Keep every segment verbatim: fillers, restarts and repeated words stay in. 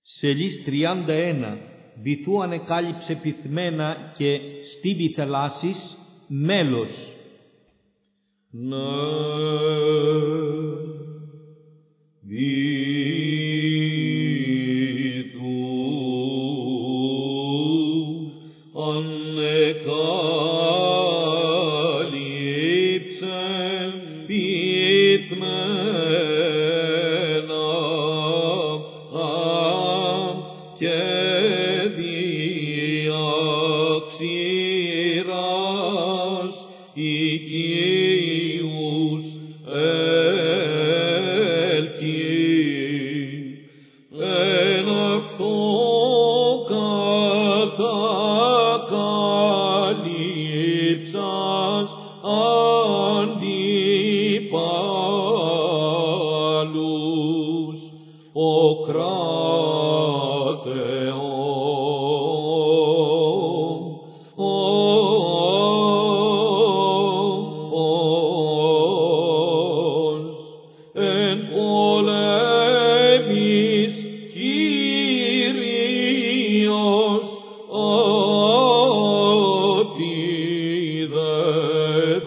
Σελής τριάντα ένα. Βυθού ανεκάλυψε πυθμένα και στίβη θελάσσης μέλος. Ναι, βυθού ανεκάλυψε πυθμένα και διαξήρας οικείους ελκύει, εν αυτό κατακαλύψας αντιπάλους ο κράτεος. Εν πολέμης Κύριος ότι δε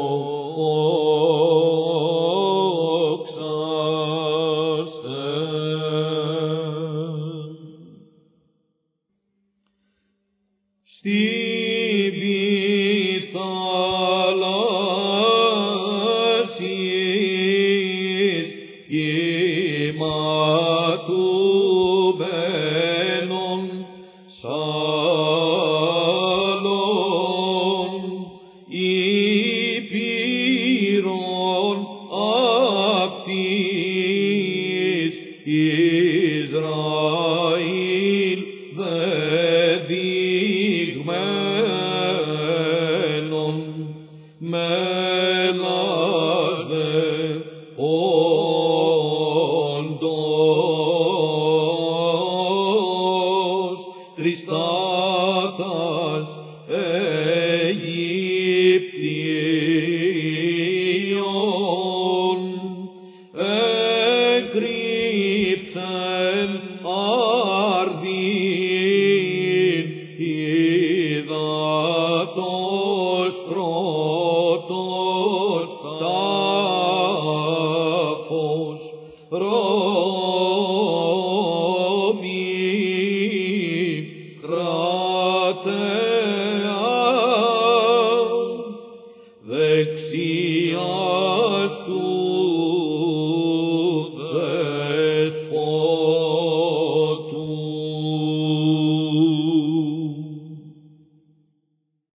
δόξαστε. Στην θαλάσσης κυματουμένων σάλων υπήρων αυτής Ισραήλ δεδειγμένων μέλας δε όντως τριστάτας Αιγυπτίων εκρύψεν